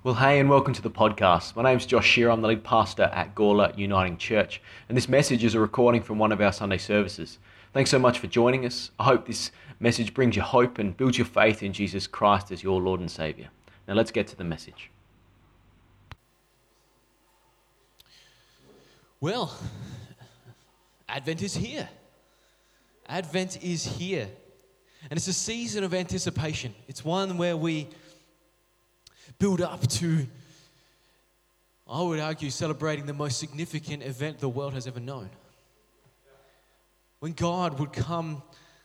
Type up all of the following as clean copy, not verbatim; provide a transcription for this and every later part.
Well, hey, and welcome to the podcast. My name's Josh Shearer. I'm the lead pastor at Gawler Uniting Church, and this message is a recording from one of our Sunday services. Thanks so much for joining us. I hope this message brings you hope and builds your faith in Jesus Christ as your Lord and Saviour. Now let's get to the message. Well, Advent is here. Advent is here. And it's a season of anticipation. It's one where we build up to, I would argue, celebrating the most significant event the world has ever known. When God would come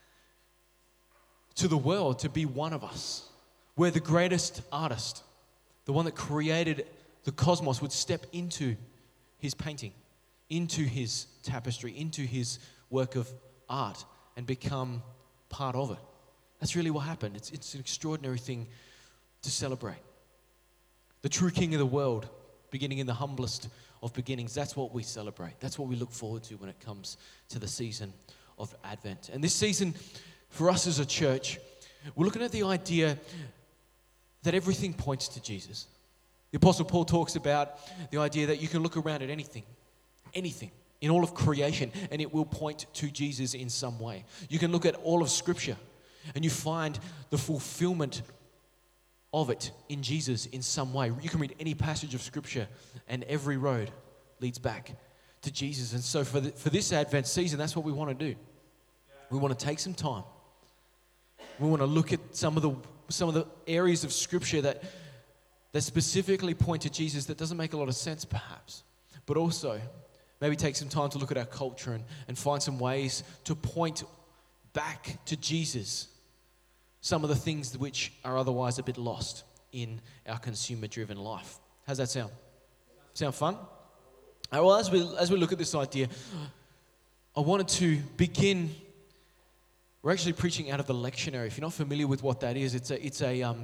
to the world to be one of us, where the greatest artist, the one that created the cosmos, would step into his painting, into his tapestry, into his work of art, and become part of it. That's really what happened. It's an extraordinary thing to celebrate. The true King of the world, beginning in the humblest of beginnings. That's what we celebrate. That's what we look forward to when it comes to the season of Advent. And this season, for us as a church, we're looking at the idea that everything points to Jesus. The Apostle Paul talks about the idea that you can look around at anything in all of creation, and it will point to Jesus in some way. You can look at all of Scripture, and you find the fulfillment of it in Jesus in some way. You can read any passage of Scripture, and every road leads back to Jesus. And so for this Advent season, that's what we want to do. We want to take some time. We want to look at some of the areas of Scripture that specifically point to Jesus that doesn't make a lot of sense, perhaps, but also maybe take some time to look at our culture and find some ways to point back to Jesus some of the things which are otherwise a bit lost in our consumer-driven life. How's that sound? Sound fun? Well, as we look at this idea, I wanted to begin. We're actually preaching out of the lectionary. If you're not familiar with what that is, it's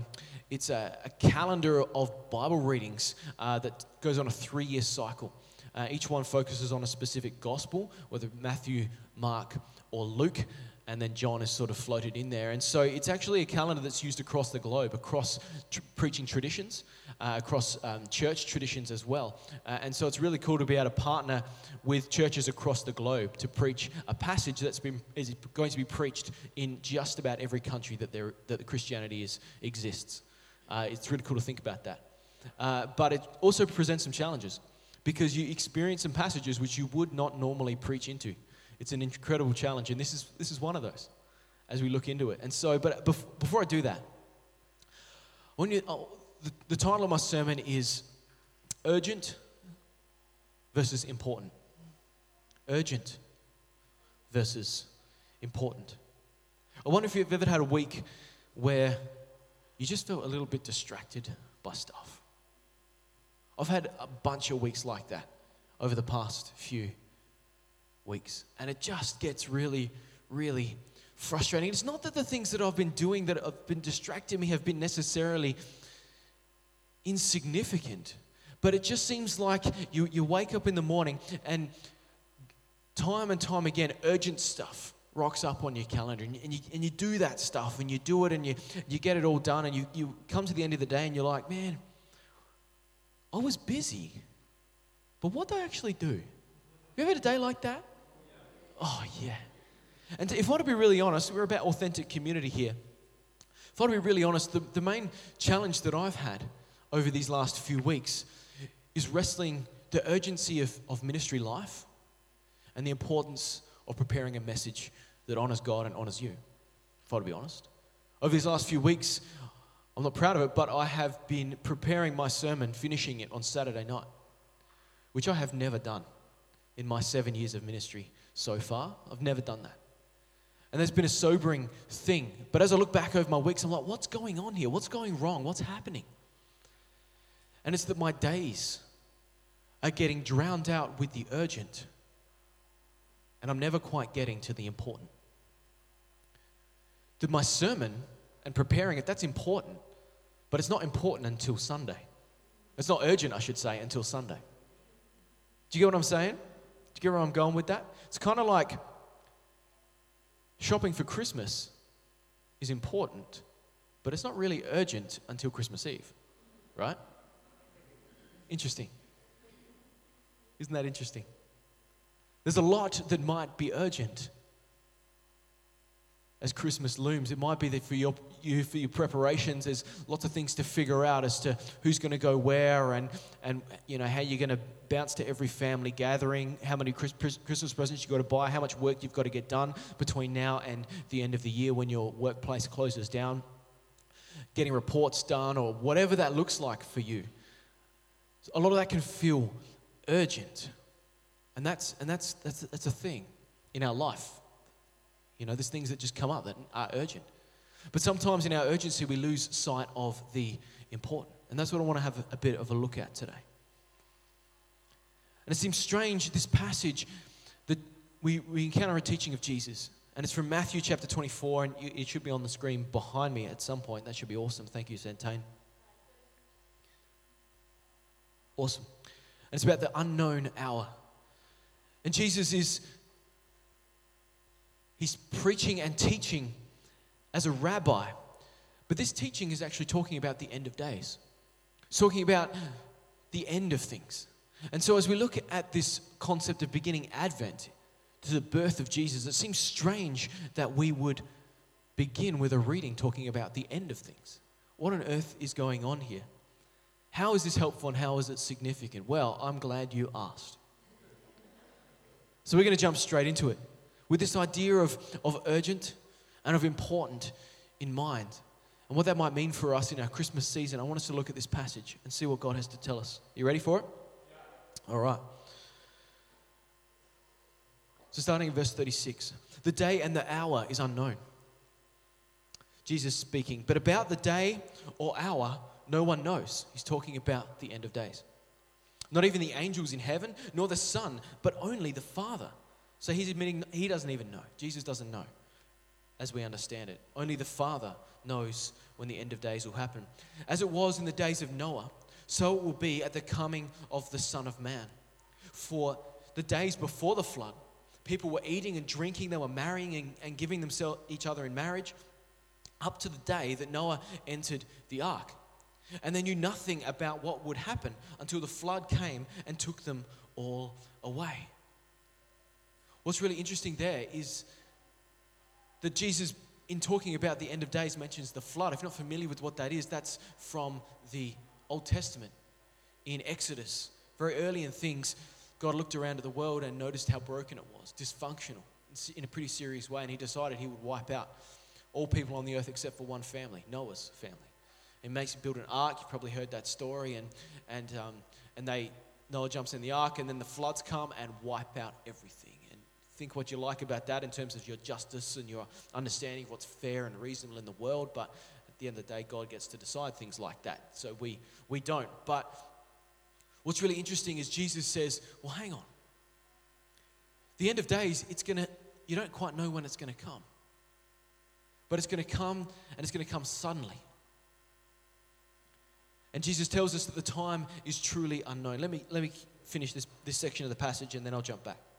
a calendar of Bible readings that goes on a 3-year cycle. Each one focuses on a specific gospel, whether Matthew, Mark, or Luke, and then John is sort of floated in there. And so it's actually a calendar that's used across the globe, across preaching traditions, across church traditions as well. And so it's really cool to be able to partner with churches across the globe to preach a passage is going to be preached in just about every country that Christianity exists. It's really cool to think about that. But it also presents some challenges, because you experience some passages which you would not normally preach into. It's an incredible challenge, and this is one of those as we look into it. And so, but before I do that, the title of my sermon is Urgent versus Important. Urgent versus important. I wonder if you've ever had a week where you just felt a little bit distracted by stuff. I've had a bunch of weeks like that over the past few weeks, and it just gets really, really frustrating. It's not that the things that I've been doing that have been distracting me have been necessarily insignificant, but it just seems like you wake up in the morning and time again, urgent stuff rocks up on your calendar, and you do that stuff, and you do it, and you get it all done, and you come to the end of the day, and you're like, man, I was busy, but what did I actually do? You ever had a day like that? Oh, yeah. And if I want to be really honest, we're about authentic community here. If I want to be really honest, the main challenge that I've had over these last few weeks is wrestling the urgency of ministry life and the importance of preparing a message that honors God and honors you, if I want to be honest. Over these last few weeks, I'm not proud of it, but I have been preparing my sermon, finishing it on Saturday night, which I have never done in my 7 years of ministry so far. I've never done that. And there's been a sobering thing. But as I look back over my weeks, I'm like, what's going on here? What's going wrong? What's happening? And it's that my days are getting drowned out with the urgent, and I'm never quite getting to the important. That my sermon and preparing it, that's important, but it's not important until Sunday. It's not urgent, I should say, until Sunday. Do you get what I'm saying? Do you get where I'm going with that? It's kind of like shopping for Christmas is important, but it's not really urgent until Christmas Eve, right? Interesting. Isn't that interesting? There's a lot that might be urgent as Christmas looms. It might be that for your preparations, there's lots of things to figure out as to who's going to go where and how you're going to bounce to every family gathering, how many Christmas presents you've got to buy, how much work you've got to get done between now and the end of the year when your workplace closes down, getting reports done or whatever that looks like for you. A lot of that can feel urgent. And that's a thing in our life. There's things that just come up that are urgent. But sometimes in our urgency, we lose sight of the important. And that's what I want to have a bit of a look at today. And it seems strange, this passage, that we encounter a teaching of Jesus. And it's from Matthew chapter 24, and it should be on the screen behind me at some point. That should be awesome. Thank you, Zentane. Awesome. And it's about the unknown hour. And Jesus he's preaching and teaching as a rabbi. But this teaching is actually talking about the end of days. It's talking about the end of things. And so as we look at this concept of beginning Advent, to the birth of Jesus, it seems strange that we would begin with a reading talking about the end of things. What on earth is going on here? How is this helpful and how is it significant? Well, I'm glad you asked. So we're going to jump straight into it with this idea of urgent and of important in mind. And what that might mean for us in our Christmas season. I want us to look at this passage and see what God has to tell us. You ready for it? Yeah. All right. So starting in verse 36. The day and the hour is unknown. Jesus speaking. But about the day or hour, no one knows. He's talking about the end of days. Not even the angels in heaven, nor the Son, but only the Father. So he's admitting he doesn't even know. Jesus doesn't know, as we understand it. Only the Father knows when the end of days will happen. As it was in the days of Noah, so it will be at the coming of the Son of Man. For the days before the flood, people were eating and drinking, they were marrying and giving themselves each other in marriage, up to the day that Noah entered the ark. And they knew nothing about what would happen until the flood came and took them all away. What's really interesting there is that Jesus, in talking about the end of days, mentions the flood. If you're not familiar with what that is, that's from the Old Testament. In Exodus, very early in things, God looked around at the world and noticed how broken it was, dysfunctional, in a pretty serious way, and he decided he would wipe out all people on the earth except for one family, Noah's family. It makes him build an ark. You've probably heard that story. And Noah jumps in the ark, and then the floods come and wipe out everything. And think what you like about that in terms of your justice and your understanding of what's fair and reasonable in the world. But at the end of the day, God gets to decide things like that. So we don't. But what's really interesting is Jesus says, well, hang on. The end of days, you don't quite know when it's going to come. But it's going to come, and it's going to come suddenly. And Jesus tells us that the time is truly unknown. Let me finish this section of the passage and then I'll jump back.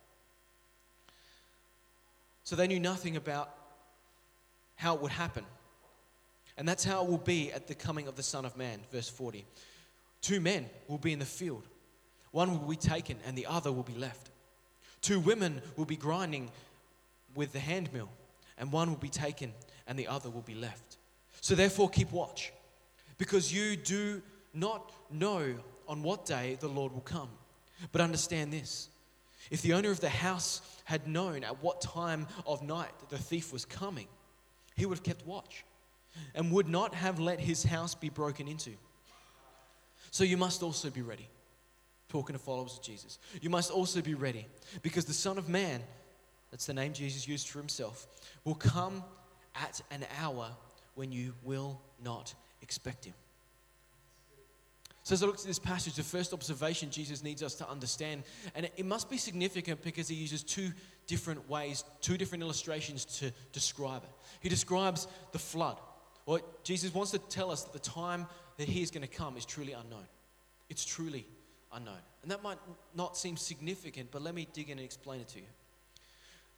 So they knew nothing about how it would happen. And that's how it will be at the coming of the Son of Man, verse 40. 2 men will be in the field. One will be taken and the other will be left. 2 women will be grinding with the handmill, and one will be taken and the other will be left. So therefore keep watch, because you do not know on what day the Lord will come. But understand this, if the owner of the house had known at what time of night the thief was coming, he would have kept watch and would not have let his house be broken into. So you must also be ready. Talking to followers of Jesus. You must also be ready, because the Son of Man, that's the name Jesus used for himself, will come at an hour when you will not expect him. So as I look at this passage, the first observation Jesus needs us to understand, and it must be significant because he uses 2 different ways, 2 different illustrations to describe it. He describes the flood. Well, Jesus wants to tell us that the time that he is going to come is truly unknown. It's truly unknown. And that might not seem significant, but let me dig in and explain it to you.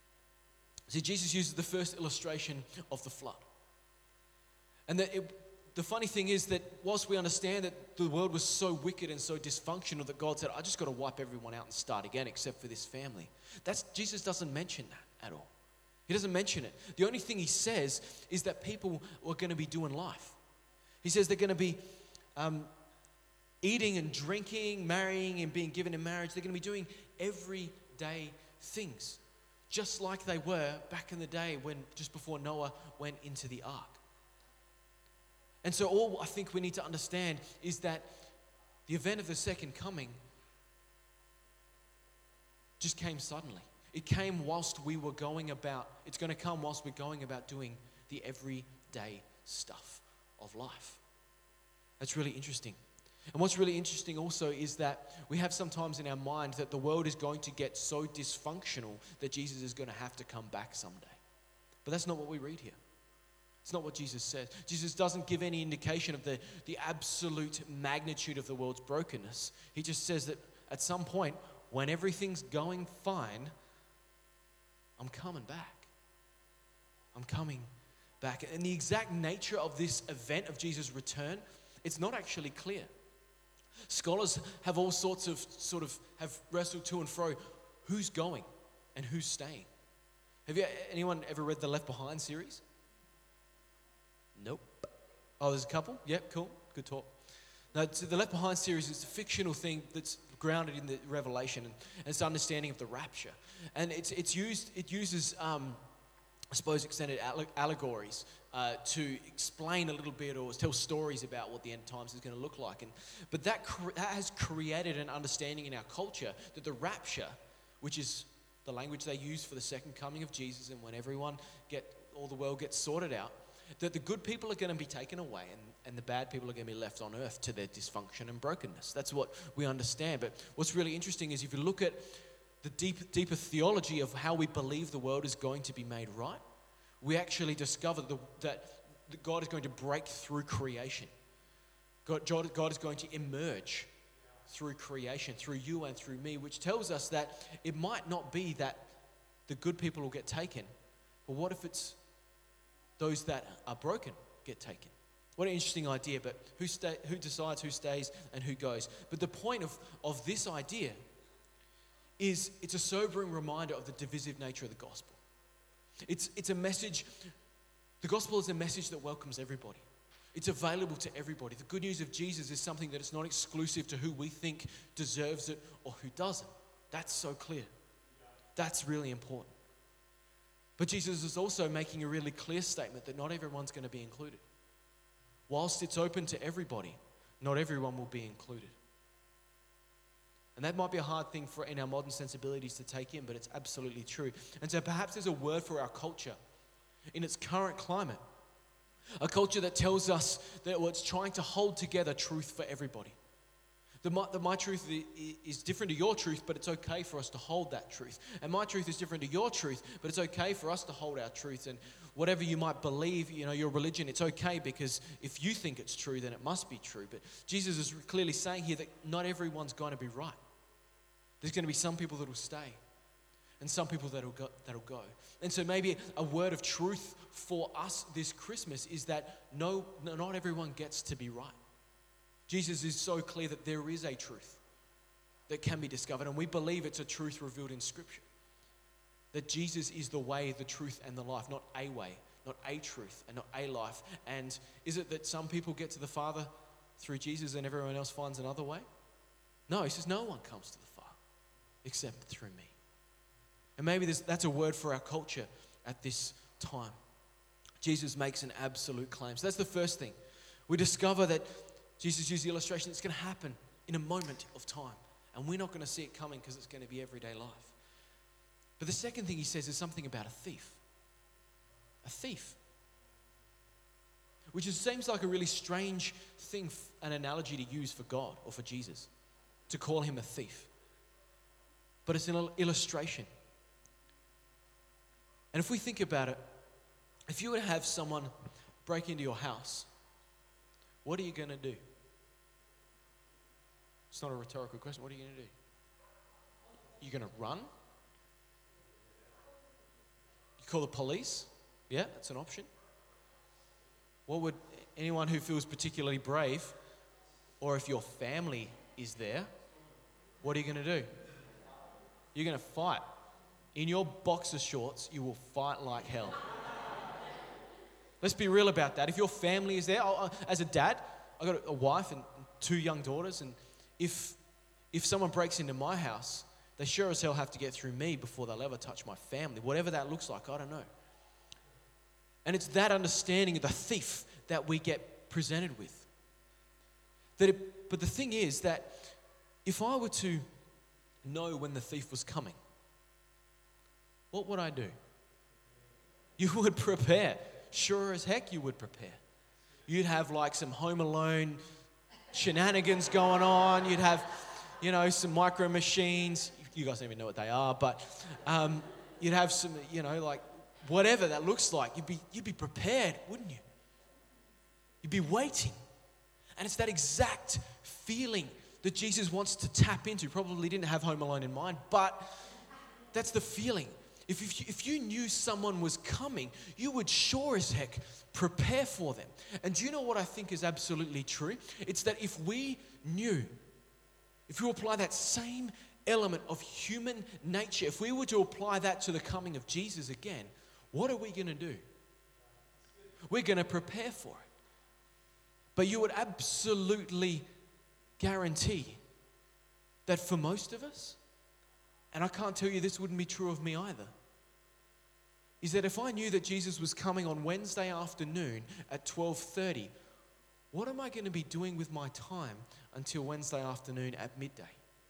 See, Jesus uses the first illustration of the flood. And that the funny thing is that whilst we understand that the world was so wicked and so dysfunctional that God said, I just got to wipe everyone out and start again except for this family. Jesus doesn't mention that at all. He doesn't mention it. The only thing he says is that people are going to be doing life. He says they're going to be eating and drinking, marrying and being given in marriage. They're going to be doing everyday things, just like they were back in the day when just before Noah went into the ark. And so all I think we need to understand is that the event of the second coming just came suddenly. It came whilst we were going about, it's going to come whilst we're going about doing the everyday stuff of life. That's really interesting. And what's really interesting also is that we have sometimes in our mind that the world is going to get so dysfunctional that Jesus is going to have to come back someday. But that's not what we read here. It's not what Jesus says. Jesus doesn't give any indication of the absolute magnitude of the world's brokenness. He just says that at some point, when everything's going fine, I'm coming back. I'm coming back. And the exact nature of this event of Jesus' return, it's not actually clear. Scholars have all sorts of have wrestled to and fro. Who's going and who's staying? Have anyone ever read the Left Behind series? Nope. Oh, there's a couple? Yep, cool. Good talk. Now, the Left Behind series is a fictional thing that's grounded in the Revelation and its understanding of the rapture. And it uses, I suppose, extended allegories to explain a little bit or tell stories about what the end times is going to look like. But that has created an understanding in our culture that the rapture, which is the language they use for the second coming of Jesus and when all the world gets sorted out, that the good people are going to be taken away and the bad people are going to be left on earth to their dysfunction and brokenness. That's what we understand. But what's really interesting is if you look at the deeper theology of how we believe the world is going to be made right, we actually discover that God is going to break through creation. God is going to emerge through creation, through you and through me, which tells us that it might not be that the good people will get taken, but what if it's those that are broken get taken? What an interesting idea, but who decides who stays and who goes? But the point of this idea is it's a sobering reminder of the divisive nature of the gospel. It's a message, the gospel is a message that welcomes everybody. It's available to everybody. The good news of Jesus is something that is not exclusive to who we think deserves it or who doesn't. That's so clear. That's really important. But Jesus is also making a really clear statement that not everyone's going to be included. Whilst it's open to everybody, not everyone will be included. And that might be a hard thing in our modern sensibilities to take in, but it's absolutely true. And so perhaps there's a word for our culture in its current climate. A culture that tells us that it's trying to hold together truth for everybody. That my truth is different to your truth, but it's okay for us to hold that truth. And my truth is different to your truth, but it's okay for us to hold our truth. And whatever you might believe, your religion, it's okay because if you think it's true, then it must be true. But Jesus is clearly saying here that not everyone's going to be right. There's going to be some people that will stay and some people that'll go. And so maybe a word of truth for us this Christmas is that not everyone gets to be right. Jesus is so clear that there is a truth that can be discovered, and we believe it's a truth revealed in Scripture. That Jesus is the way, the truth, and the life, not a way, not a truth, and not a life. And is it that some people get to the Father through Jesus and everyone else finds another way? No, he says no one comes to the Father except through me. And maybe that's a word for our culture at this time. Jesus makes an absolute claim. So that's the first thing. We discover that Jesus used the illustration, it's going to happen in a moment of time. And we're not going to see it coming because it's going to be everyday life. But the second thing he says is something about a thief. A thief. Which seems like a really strange thing, an analogy to use for God or for Jesus. To call him a thief. But it's an illustration. And if we think about it, if you were to have someone break into your house, what are you going to do? It's not a rhetorical question. What are you going to do? You're going to run? You call the police? Yeah, that's an option. anyone who feels particularly brave, or if your family is there, what are you going to do? You're going to fight. In your boxer shorts, you will fight like hell. Let's be real about that. If your family is there, as a dad, I've got a wife and 2 young daughters, and if someone breaks into my house, they sure as hell have to get through me before they'll ever touch my family. Whatever that looks like, I don't know. And it's that understanding of the thief that we get presented with. But the thing is that if I were to know when the thief was coming, what would I do? You would prepare. Sure as heck you would prepare. You'd have like some Home Alone shenanigans going on. You'd have, some micro machines. You guys don't even know what they are, but you'd have some, like whatever that looks like. You'd be prepared, wouldn't you? You'd be waiting. And it's that exact feeling that Jesus wants to tap into. Probably didn't have Home Alone in mind, but that's the feeling. If you knew someone was coming, you would sure as heck prepare for them. And do you know what I think is absolutely true? It's that if we apply that same element of human nature, if we were to apply that to the coming of Jesus again, what are we going to do? We're going to prepare for it. But you would absolutely guarantee that for most of us, and I can't tell you this wouldn't be true of me either, is that if I knew that Jesus was coming on Wednesday afternoon at 12:30, what am I going to be doing with my time until Wednesday afternoon at midday?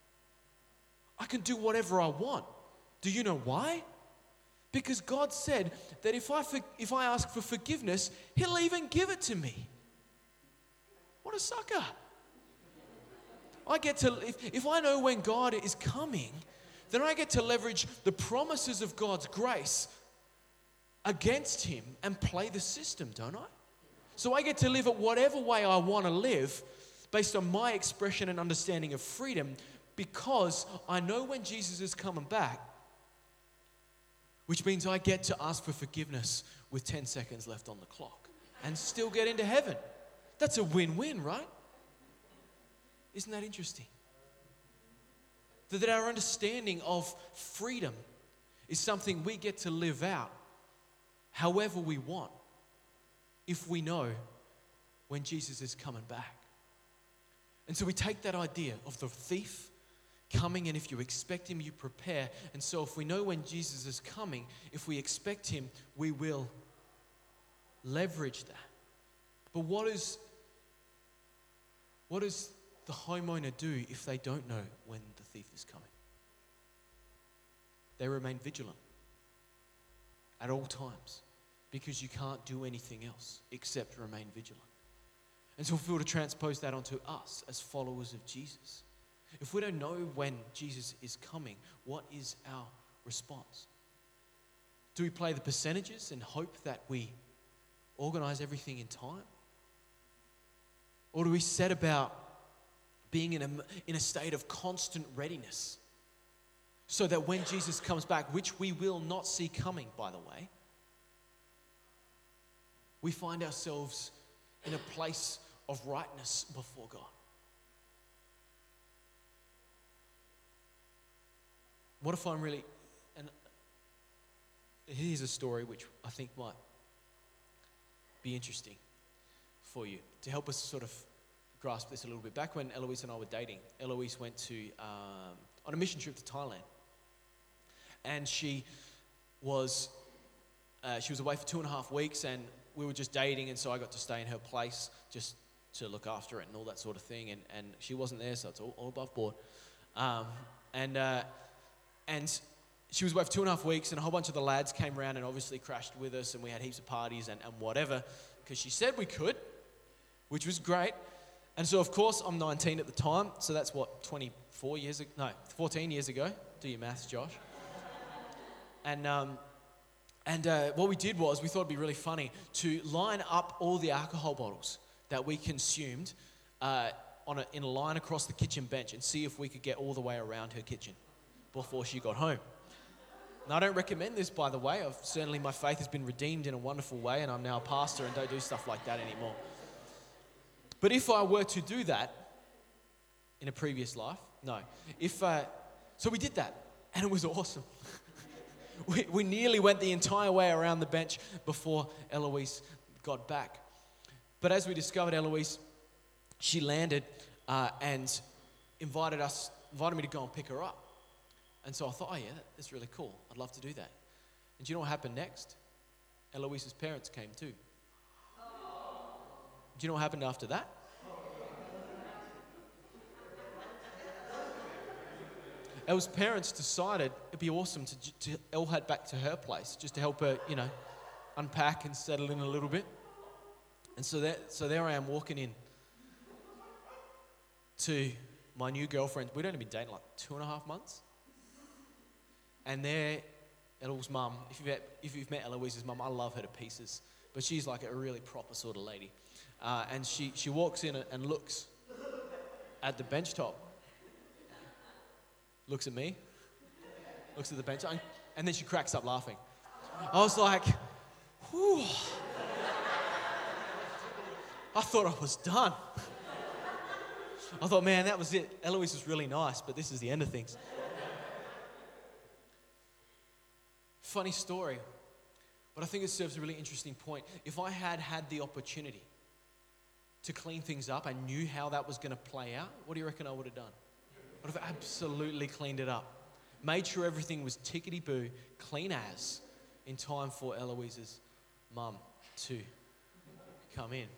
I can do whatever I want. Do you know why? Because God said that if I ask for forgiveness, He'll even give it to me. What a sucker. If I know when God is coming, then I get to leverage the promises of God's grace against Him and play the system, don't I? So I get to live it whatever way I want to live based on my expression and understanding of freedom, because I know when Jesus is coming back, which means I get to ask for forgiveness with 10 seconds left on the clock and still get into heaven. That's a win-win, right? Isn't that interesting? That our understanding of freedom is something we get to live out however we want if we know when Jesus is coming back. And so we take that idea of the thief coming, and if you expect him, you prepare. And so if we know when Jesus is coming, if we expect him, we will leverage that. But what does the homeowner do if they don't know when the thief is coming? They remain vigilant at all times, because you can't do anything else except remain vigilant. And so if we were to transpose that onto us as followers of Jesus, if we don't know when Jesus is coming, what is our response? Do we play the percentages and hope that we organize everything in time? Or do we set about being in a state of constant readiness so that when Jesus comes back, which we will not see coming, by the way, we find ourselves in a place of rightness before God? What if I'm really, and here's a story which I think might be interesting for you to help us sort of grasp this a little bit. Back when Eloise and I were dating, Eloise went to on a mission trip to Thailand, and she was away for 2.5 weeks, and we were just dating, and so I got to stay in her place just to look after it and all that sort of thing, and she wasn't there, so it's all above board. And she was away for 2.5 weeks, and a whole bunch of the lads came around and obviously crashed with us, and we had heaps of parties and whatever, because she said we could, which was great. And so, of course, I'm 19 at the time, so that's what, 14 years ago. Do your maths, Josh. And what we did was, we thought it'd be really funny to line up all the alcohol bottles that we consumed in a line across the kitchen bench and see if we could get all the way around her kitchen before she got home. Now, I don't recommend this, by the way. Certainly my faith has been redeemed in a wonderful way, and I'm now a pastor and don't do stuff like that anymore. But if I were to do that in a previous life, no. So we did that, and it was awesome. We nearly went the entire way around the bench before Eloise got back. But as we discovered, Eloise, she landed and invited me to go and pick her up. And so I thought, oh yeah, that's really cool. I'd love to do that. And do you know what happened next? Eloise's parents came too. Do you know what happened after that? Elle's parents decided it'd be awesome to Elle head back to her place just to help her, unpack and settle in a little bit. And so there I am walking in to my new girlfriend. We'd only been dating like 2.5 months. And there, Elle's mum, if you've met Eloise's mum, I love her to pieces. But she's like a really proper sort of lady. And she walks in and looks at the bench top. Looks at me, looks at the bench, and then she cracks up laughing. I was like, whew. I thought I was done. I thought, man, that was it. Eloise was really nice, but this is the end of things. Funny story, but I think it serves a really interesting point. If I had the opportunity to clean things up, I knew how that was going to play out, what do you reckon I would have done? I would have absolutely cleaned it up. Made sure everything was tickety-boo, clean as, in time for Eloise's mum to come in.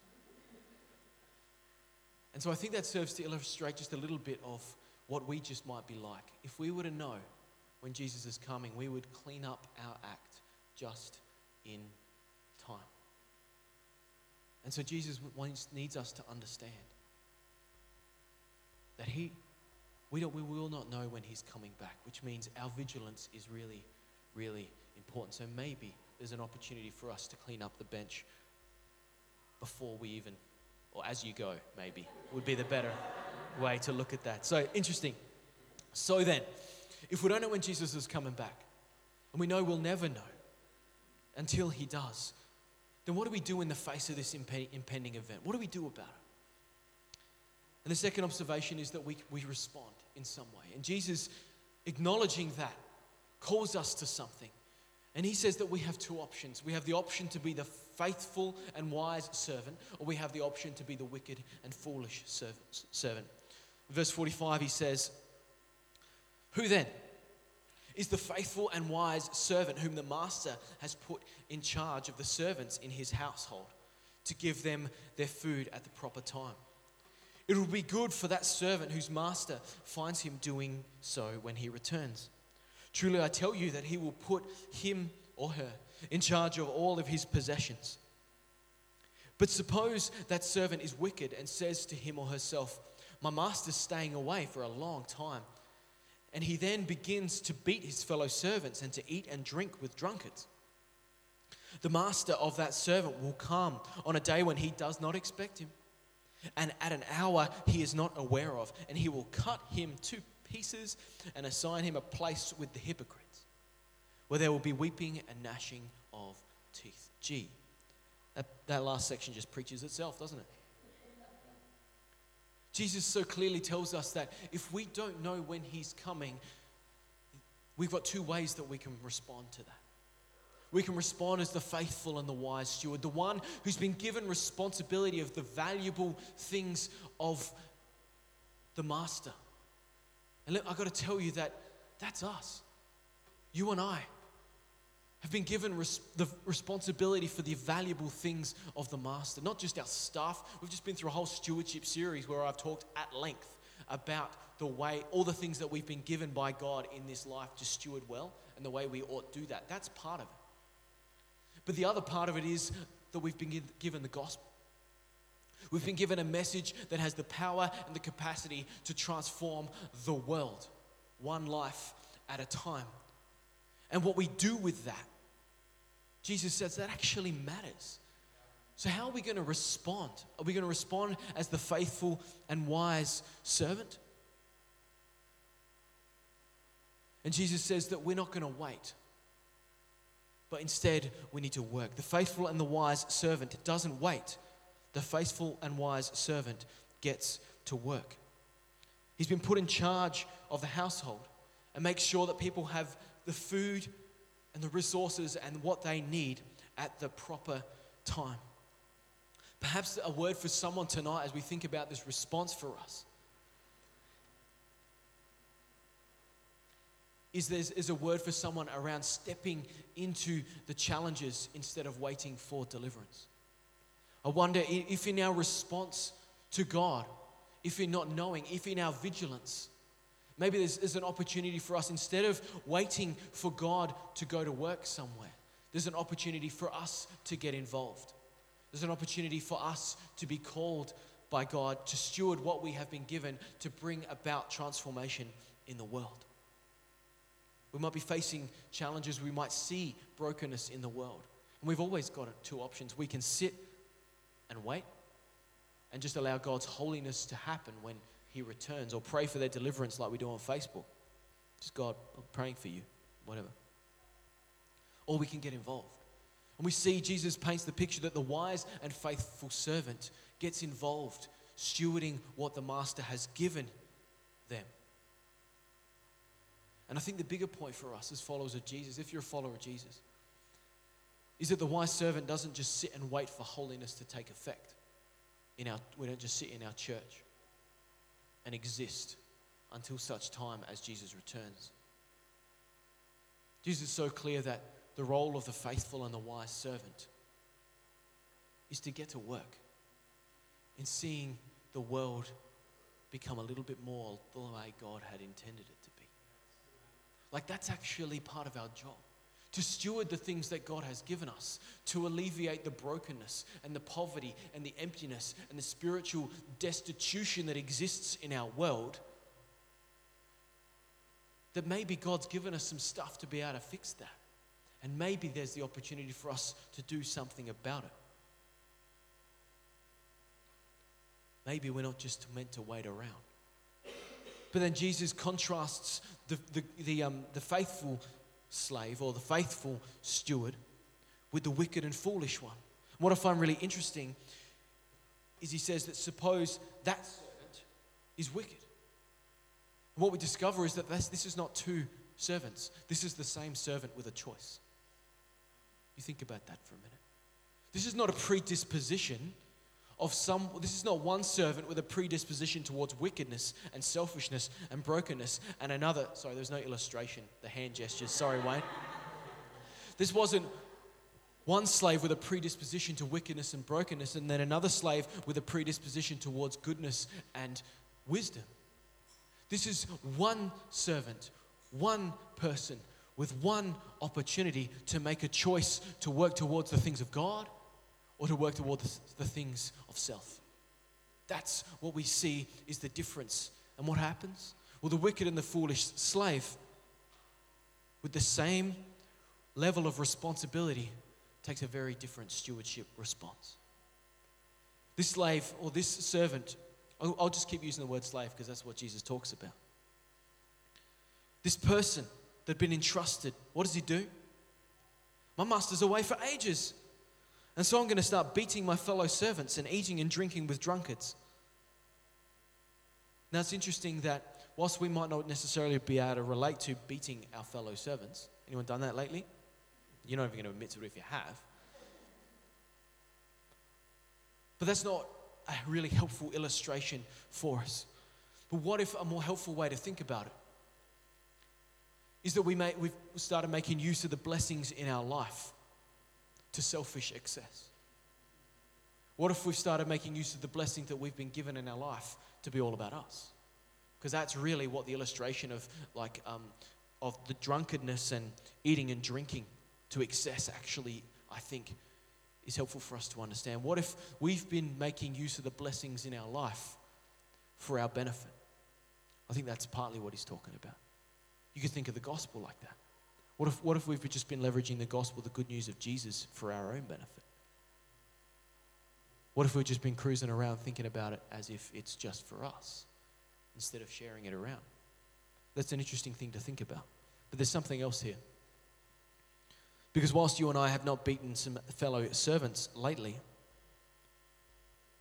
And so I think that serves to illustrate just a little bit of what we just might be like. If we were to know when Jesus is coming, we would clean up our act just in time. And so Jesus needs us to understand that we will not know when he's coming back, which means our vigilance is really, really important. So maybe there's an opportunity for us to clean up the bench before we even, or as you go, maybe, would be the better way to look at that. So interesting. So then, if we don't know when Jesus is coming back, and we know we'll never know until he does, then what do we do in the face of this impending event? What do we do about it? And the second observation is that we respond in some way. And Jesus, acknowledging that, calls us to something. And he says that we have two options. We have the option to be the faithful and wise servant, or we have the option to be the wicked and foolish servant. Verse 45, he says, "Who then is the faithful and wise servant whom the master has put in charge of the servants in his household to give them their food at the proper time? It will be good for that servant whose master finds him doing so when he returns. Truly I tell you that he will put him or her in charge of all of his possessions. But suppose that servant is wicked and says to him or herself, 'My master's staying away for a long time.' And he then begins to beat his fellow servants and to eat and drink with drunkards. The master of that servant will come on a day when he does not expect him, and at an hour he is not aware of, and he will cut him to pieces and assign him a place with the hypocrites, where there will be weeping and gnashing of teeth." Gee, that last section just preaches itself, doesn't it? Jesus so clearly tells us that if we don't know when he's coming, we've got two ways that we can respond to that. We can respond as the faithful and the wise steward, the one who's been given responsibility of the valuable things of the master. And look, I've got to tell you that that's us. You and I have been given the responsibility for the valuable things of the master, not just our stuff. We've just been through a whole stewardship series where I've talked at length about the way, all the things that we've been given by God in this life to steward well and the way we ought to do that. That's part of it. But the other part of it is that we've been given the gospel. We've been given a message that has the power and the capacity to transform the world, one life at a time. And what we do with that, Jesus says that actually matters. So how are we going to respond? Are we going to respond as the faithful and wise servant? And Jesus says that we're not going to wait, but instead we need to work. The faithful and the wise servant doesn't wait, the faithful and wise servant gets to work. He's been put in charge of the household and makes sure that people have the food and the resources and what they need at the proper time. Perhaps a word for someone tonight as we think about this response for us is a word for someone around stepping into the challenges instead of waiting for deliverance. I wonder if in our response to God, if in not knowing, if in our vigilance, maybe there's an opportunity for us, instead of waiting for God to go to work somewhere, there's an opportunity for us to get involved. There's an opportunity for us to be called by God to steward what we have been given to bring about transformation in the world. We might be facing challenges. We might see brokenness in the world. And we've always got two options. We can sit and wait and just allow God's holiness to happen when He returns, or pray for their deliverance like we do on Facebook. Just, God, I'm praying for you, whatever. Or we can get involved. And we see Jesus paints the picture that the wise and faithful servant gets involved, stewarding what the master has given them. And I think the bigger point for us as followers of Jesus, if you're a follower of Jesus, is that the wise servant doesn't just sit and wait for holiness to take effect. We don't just sit in our church and exist until such time as Jesus returns. Jesus is so clear that the role of the faithful and the wise servant is to get to work in seeing the world become a little bit more the way God had intended it to be. Like, that's actually part of our job. To steward the things that God has given us, to alleviate the brokenness and the poverty and the emptiness and the spiritual destitution that exists in our world. That maybe God's given us some stuff to be able to fix that. And maybe there's the opportunity for us to do something about it. Maybe we're not just meant to wait around. But then Jesus contrasts the faithful slave or the faithful steward with the wicked and foolish one. And what I find really interesting is he says that suppose that servant is wicked. And what we discover is that this is not two servants. This is the same servant with a choice. You think about that for a minute. This is not a predisposition this is not one servant with a predisposition towards wickedness and selfishness and brokenness and another. Sorry, there's no illustration. The hand gestures. Sorry, Wayne. This wasn't one slave with a predisposition to wickedness and brokenness and then another slave with a predisposition towards goodness and wisdom. This is one servant, one person with one opportunity to make a choice to work towards the things of God or to work towards the things of self. That's what we see is the difference. And what happens? Well, the wicked and the foolish slave, with the same level of responsibility, takes a very different stewardship response. This slave or this servant, I'll just keep using the word slave because that's what Jesus talks about. This person that had been entrusted, what does he do? My master's away for ages. And so I'm going to start beating my fellow servants and eating and drinking with drunkards. Now it's interesting that whilst we might not necessarily be able to relate to beating our fellow servants, anyone done that lately? You're not even going to admit to it if you have. But that's not a really helpful illustration for us. But what if a more helpful way to think about it is that we've started making use of the blessings in our life to selfish excess? What if we've started making use of the blessing that we've been given in our life to be all about us? Because that's really what the illustration of the drunkenness and eating and drinking to excess actually, I think, is helpful for us to understand. What if we've been making use of the blessings in our life for our benefit? I think that's partly what he's talking about. You could think of the gospel like that. What if we've just been leveraging the gospel, the good news of Jesus, for our own benefit? What if we've just been cruising around thinking about it as if it's just for us instead of sharing it around? That's an interesting thing to think about. But there's something else here. Because whilst you and I have not beaten some fellow servants lately,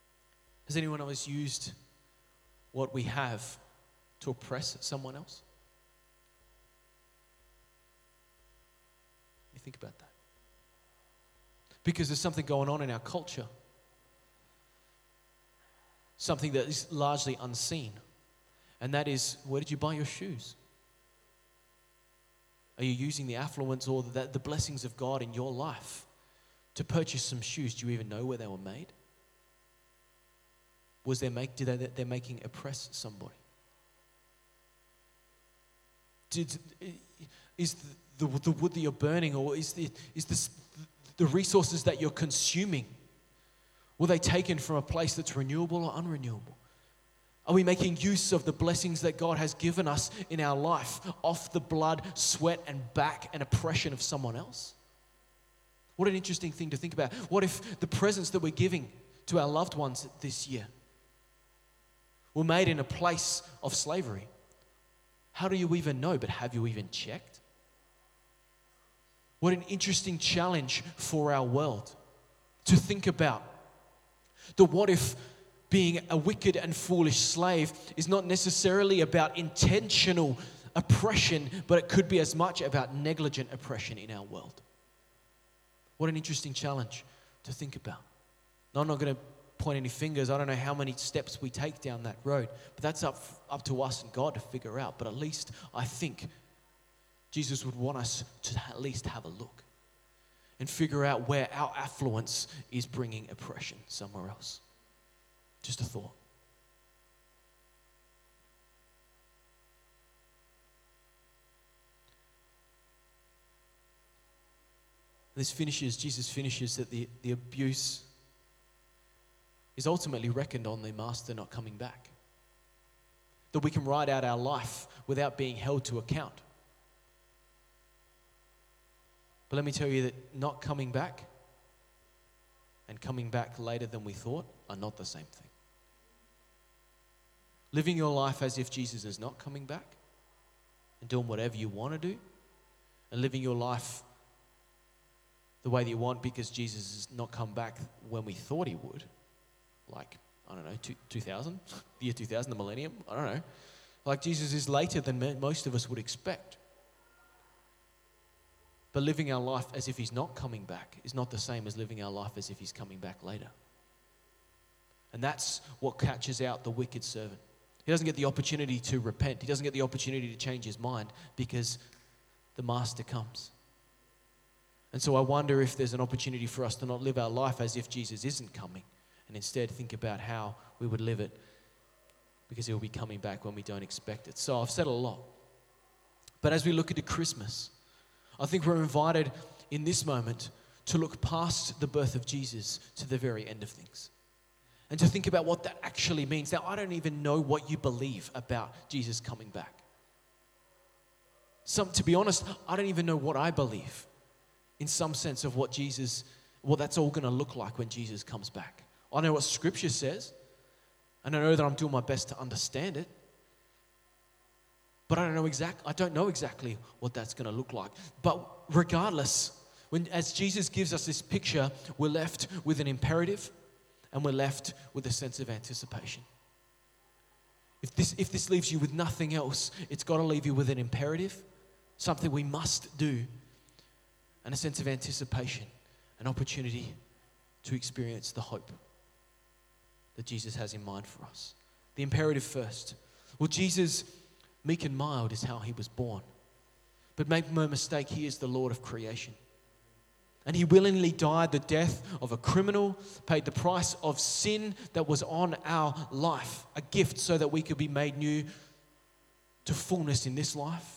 Has anyone of us used what we have to oppress someone else? You think about that. Because there's something going on in our culture, something that is largely unseen, and that is, where did you buy your shoes? Are you using the affluence or the blessings of God in your life to purchase some shoes? Do you even know where they were made? They're making oppress somebody? Is the wood that you're burning, or is the resources that you're consuming, were they taken from a place that's renewable or unrenewable? Are we making use of the blessings that God has given us in our life off the blood, sweat, and back and oppression of someone else? What an interesting thing to think about. What if the presents that we're giving to our loved ones this year were made in a place of slavery? How do you even know? But have you even checked? What an interesting challenge for our world to think about. The what if being a wicked and foolish slave is not necessarily about intentional oppression, but it could be as much about negligent oppression in our world. What an interesting challenge to think about. Now, I'm not going to point any fingers. I don't know how many steps we take down that road, but that's up to us and God to figure out. But at least I think Jesus would want us to at least have a look and figure out where our affluence is bringing oppression somewhere else. Just a thought. Jesus finishes that the abuse is ultimately reckoned on the master not coming back. That we can ride out our life without being held to account. But let me tell you that not coming back and coming back later than we thought are not the same thing. Living your life as if Jesus is not coming back and doing whatever you want to do, and living your life the way that you want because Jesus has not come back when we thought he would, like, I don't know, 2000, the year 2000, the millennium, I don't know. Like, Jesus is later than most of us would expect. But living our life as if he's not coming back is not the same as living our life as if he's coming back later. And that's what catches out the wicked servant. He doesn't get the opportunity to repent. He doesn't get the opportunity to change his mind because the master comes. And so I wonder if there's an opportunity for us to not live our life as if Jesus isn't coming, and instead think about how we would live it, because he'll be coming back when we don't expect it. So I've said a lot. But as we look into Christmas, I think we're invited in this moment to look past the birth of Jesus to the very end of things, and to think about what that actually means. Now, I don't even know what you believe about Jesus coming back. To be honest, I don't even know what I believe in some sense of what that's all going to look like when Jesus comes back. I know what Scripture says, and I know that I'm doing my best to understand it, but I don't know exactly what that's going to look like. But regardless, as Jesus gives us this picture, we're left with an imperative, and we're left with a sense of anticipation. If this leaves you with nothing else, it's got to leave you with an imperative, something we must do, and a sense of anticipation, an opportunity to experience the hope that Jesus has in mind for us. The imperative first. Well, Jesus, meek and mild, is how he was born. But make no mistake, he is the Lord of creation. And he willingly died the death of a criminal, paid the price of sin that was on our life, a gift so that we could be made new to fullness in this life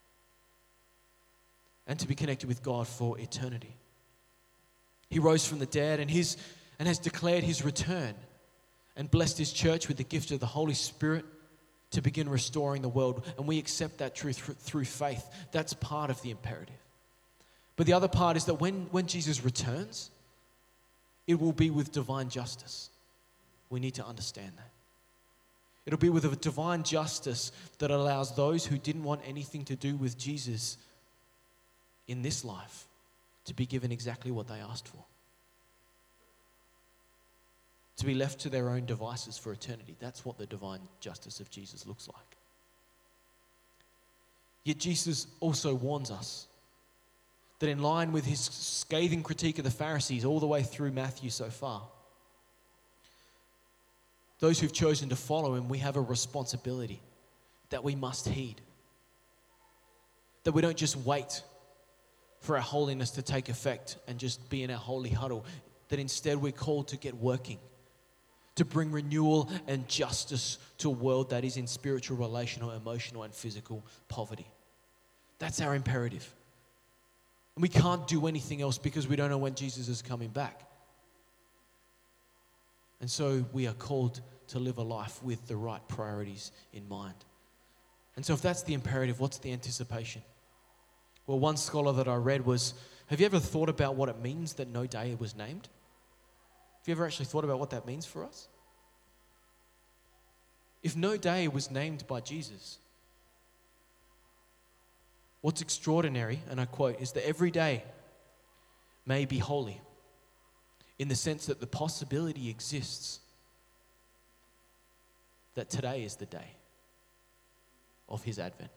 and to be connected with God for eternity. He rose from the dead and has declared his return and blessed his church with the gift of the Holy Spirit to begin restoring the world. And we accept that truth through faith. That's part of the imperative. But the other part is that when Jesus returns, it will be with divine justice. We need to understand that. It'll be with a divine justice that allows those who didn't want anything to do with Jesus in this life to be given exactly what they asked for. to be left to their own devices for eternity. That's what the divine justice of Jesus looks like. Yet Jesus also warns us that in line with his scathing critique of the Pharisees all the way through Matthew so far, those who've chosen to follow him, we have a responsibility that we must heed. That we don't just wait for our holiness to take effect and just be in our holy huddle. That instead we're called to get working, to bring renewal and justice to a world that is in spiritual, relational, emotional, and physical poverty. That's our imperative. And we can't do anything else because we don't know when Jesus is coming back. And so we are called to live a life with the right priorities in mind. And so if that's the imperative, what's the anticipation? Well, one scholar that I read was, have you ever thought about what it means that no day was named? Have you ever actually thought about what that means for us? If no day was named by Jesus, what's extraordinary, and I quote, is that every day may be holy, in the sense that the possibility exists that today is the day of his advent.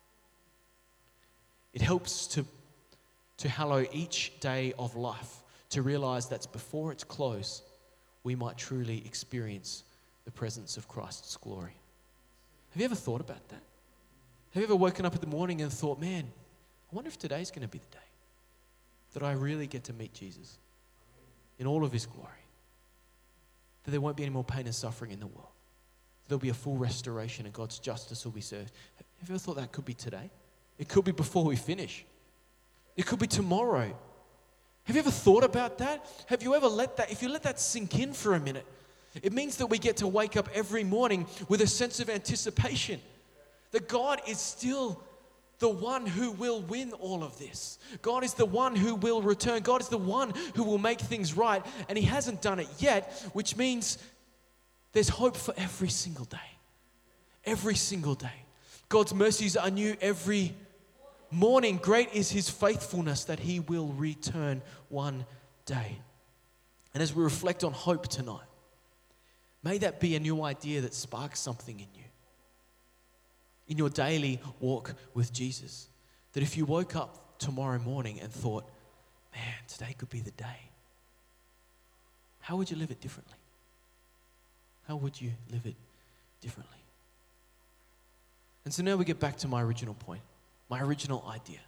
It helps to hallow each day of life, to realize that before its close, we might truly experience the presence of Christ's glory. Have you ever thought about that? Have you ever woken up in the morning and thought, man, I wonder if today's going to be the day that I really get to meet Jesus in all of his glory? That there won't be any more pain and suffering in the world. There'll be a full restoration and God's justice will be served. Have you ever thought that could be today? It could be before we finish. It could be tomorrow. Have you ever thought about that? Have you ever if you let that sink in for a minute, it means that we get to wake up every morning with a sense of anticipation. That God is still the one who will win all of this. God is the one who will return. God is the one who will make things right. And he hasn't done it yet, which means there's hope for every single day. Every single day. God's mercies are new every morning. Great is his faithfulness that he will return one day. And as we reflect on hope tonight, may that be a new idea that sparks something in you. In your daily walk with Jesus. That if you woke up tomorrow morning and thought, man, today could be the day. How would you live it differently? How would you live it differently? And so now we get back to my original point, my original idea.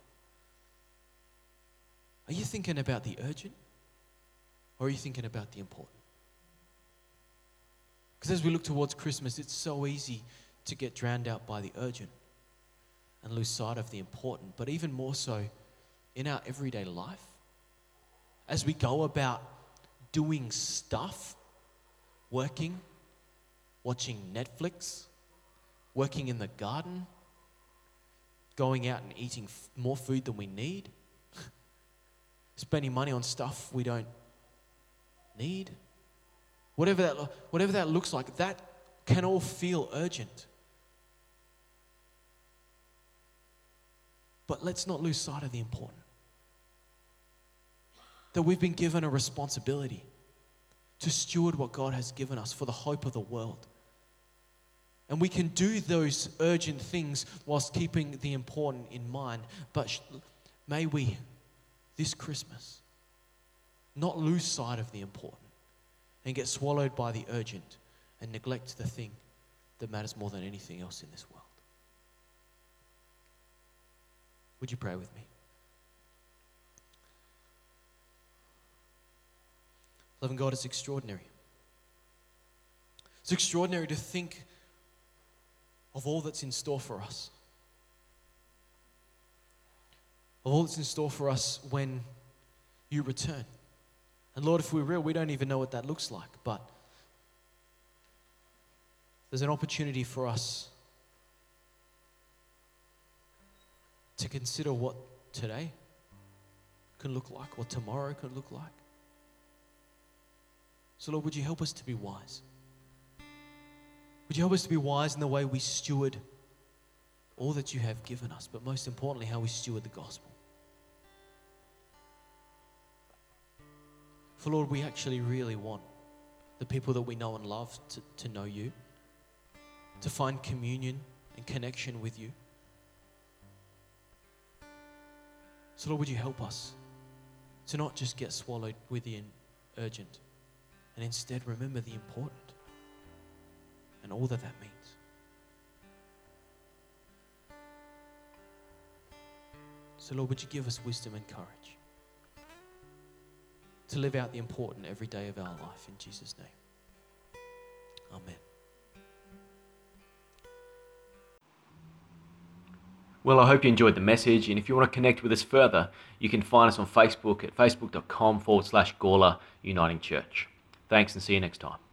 Are you thinking about the urgent or are you thinking about the important? Because as we look towards Christmas, it's so easy to get drowned out by the urgent and lose sight of the important, but even more so in our everyday life, as we go about doing stuff, working, watching Netflix, working in the garden, going out and eating more food than we need, spending money on stuff we don't need, whatever that looks like, that can all feel urgent. But let's not lose sight of the important. That we've been given a responsibility to steward what God has given us for the hope of the world. And we can do those urgent things whilst keeping the important in mind. But may we, this Christmas, not lose sight of the important and get swallowed by the urgent and neglect the thing that matters more than anything else in this world. Would you pray with me? Loving God, it's extraordinary. It's extraordinary to think of all that's in store for us. Of all that's in store for us when you return. And Lord, if we're real, we don't even know what that looks like, but there's an opportunity for us to consider what today can look like, what tomorrow can look like. So Lord, would you help us to be wise? Would you help us to be wise in the way we steward all that you have given us, but most importantly, how we steward the gospel? For Lord, we actually really want the people that we know and love to know you, to find communion and connection with you. So Lord, would you help us to not just get swallowed with the urgent, and instead remember the important and all that means. So Lord, would you give us wisdom and courage to live out the important every day of our life, in Jesus' name. Amen. Well, I hope you enjoyed the message, and if you want to connect with us further, you can find us on Facebook at facebook.com/Gawler Uniting Church. Thanks, and see you next time.